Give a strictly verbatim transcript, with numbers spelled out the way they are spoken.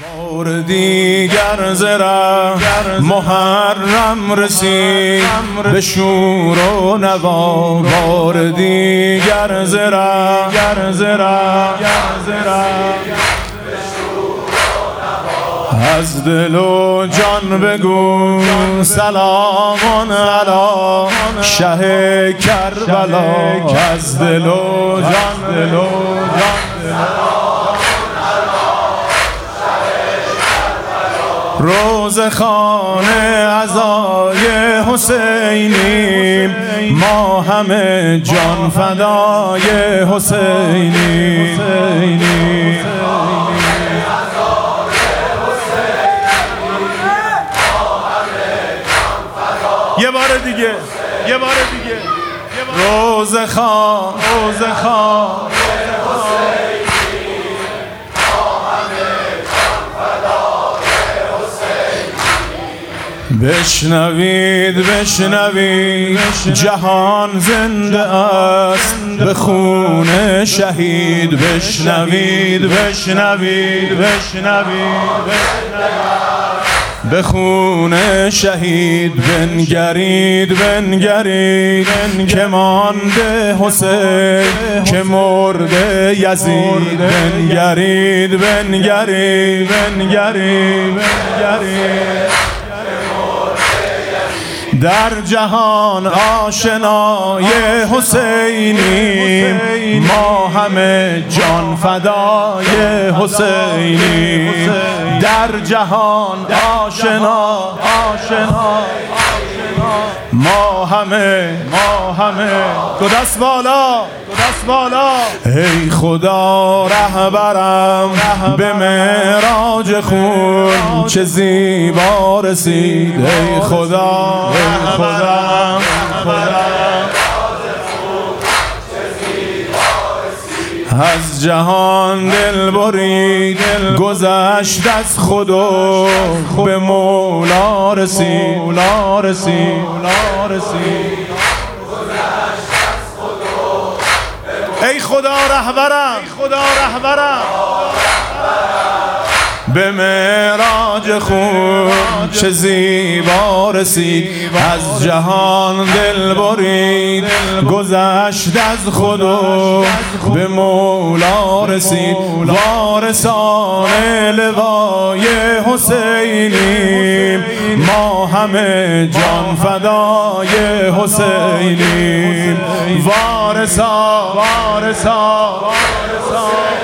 بار دیگر زره محرم رسید به شور و نوا. بار دیگر زره از دل و جان بگو سلام علی شه کربلا. از دل و جان دل و جان روزخانه عزای حسینیم، ما همه جان فدای حسینیم. یه بار دیگه یه بار دیگه روزخان روزخان بشنوید بشنوید جهان زنده است به خون شهید. بشنوید بشنوید بشنوید به خون شهید. بنگرید بنگرید که مانده حسین که مرده یزید. بنگرید بنگرید بنگرید بنگرید در جهان آشنای حسینیم، ما همه جان فدای حسینیم. در جهان آشنا آشنا ما همه ما همه دو دست بالا دو دست بالا. ای خدا رهبرم به معراج خون چه زیبا رسید. ای خدا ای خدا خدا از جهان دل برید گذشت از خود و به مولا رسید. مولا رسید مولا رسید ای خدا رهبرم ای خدا رهبرم به معراج خون چه زیبا رسید. از جهان دل برید گذشت از خود و به مولا رسید. وارثان لوای حسینیم، ما همه جان فدای حسینیم. وارثان وارثان وارثان